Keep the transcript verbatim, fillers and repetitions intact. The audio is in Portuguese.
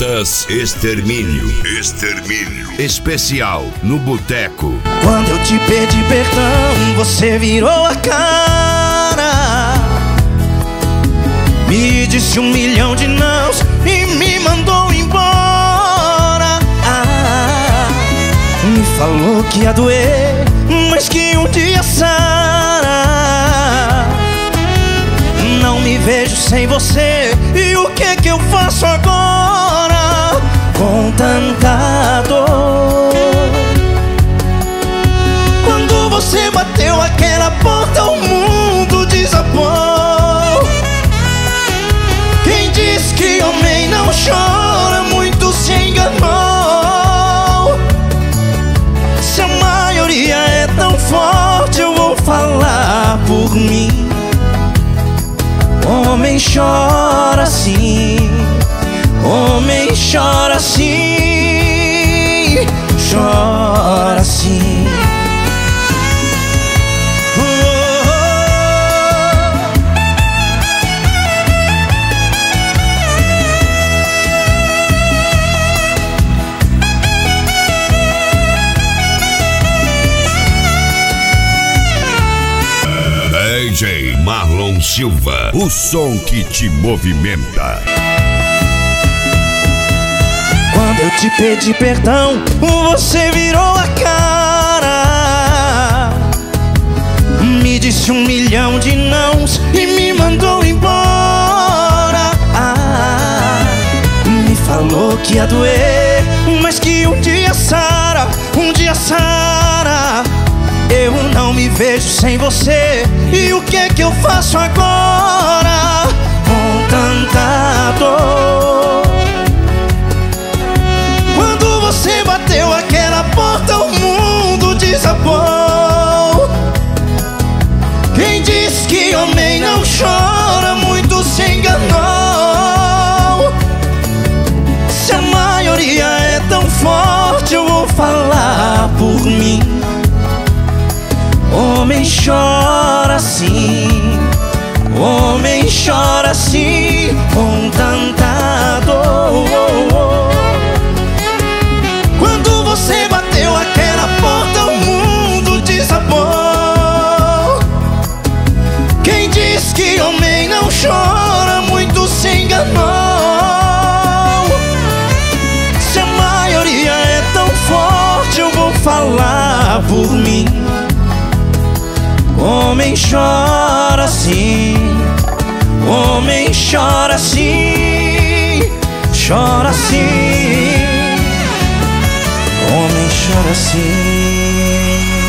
Modas Extermínio. Extermínio. Especial no Boteco. Quando eu te pedi perdão, você virou a cara, me disse um milhão de nãos e me mandou embora. Ah, me falou que ia doer, mas que um dia sara. Não me vejo sem você, e o que que eu faço agora com tanta dor? Quando você bateu aquela porta, o mundo desabou. Quem diz que homem não chora, muito se enganou. Se a maioria é tão forte, eu vou falar por mim. Homem chora sim, homem chora sim, chora sim. Oh, oh, D J Marlon Silva, o som que te movimenta. Quando eu te pedi perdão, você virou a cara, me disse um milhão de nãos e me mandou embora. Ah, me falou que ia doer, mas que um dia sara, um dia sara. Eu não me vejo sem você, e o que que eu faço agora com tanta dor? Quando você bateu aquela porta, o mundo desabou. Quem diz que homem não chora, muito se enganou. Se a maioria é tão forte, eu vou falar por mim. Homem chora sim, homem chora sim, com tanta dor. Quando você bateu aquela porta, o mundo desabou. Quem diz que homem não chora, muito se enganou. Se a maioria é tão forte, eu vou falar por mim. Homem chora sim, homem chora sim, chora sim, homem chora sim.